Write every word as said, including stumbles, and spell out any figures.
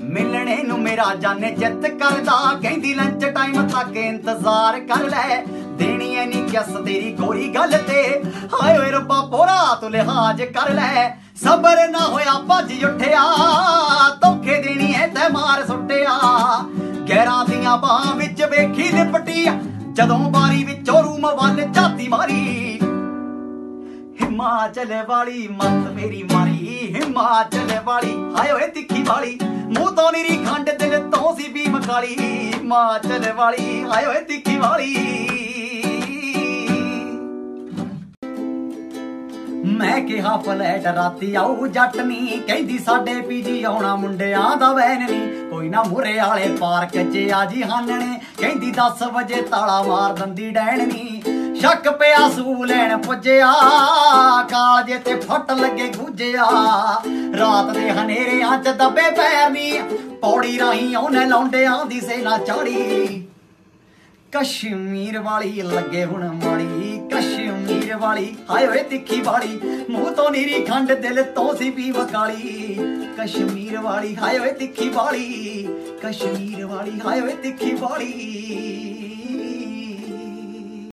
मिलने नू मेरा जाने जित करदा, कहंदी लंच टाइम तक इंतजार कर लै, देनी है नी किस तेरी कोई गल ते, हाय ओए रब्बा पोरा तू लिहाज कर लै। सबर ना होया भज उठिया, धोखे देनी है ते मार सुटिया, गैरां दियां बाहां विच वेखी लिपटी, जदों बारी विचों रूम वल झाती मारी। हिमाचल वाली मत मेरी मारी, हिमाचल वाली हाय ओए तिखी वाली, मूंह तो निरी खंड दिल तो सी भी मकाली। हिमाचल वाली हाय ओए तिखी वाली। मैं कहा फ्लैट राती आऊ जट नी, कहंदी साडे पीजी आउणा मुंडियां दा वैन नी, कोई ना मुरे आले पार्क च आजी हानने, कहंदी दस बजे ताला मार दंदी डैन नी। शक पिया सू लैन पुज्जिया, कालजे ते फट लगे गुज्जिया, रात दे हनेरियां च दबे पैर नी, पौड़ी राही ओने लौंडियां दी सेना चाड़ी। कश्मीर वाली लगे हुण माड़ी, कश्मीर वाली हाय ओए तिखी वाली, मूंह तो नीरी खंड दिल तो सी भी वकाली। कश्मीर वाली हाय ओए तिखी वाली, कश्मीर वाली हाय ओए तिखी वाली।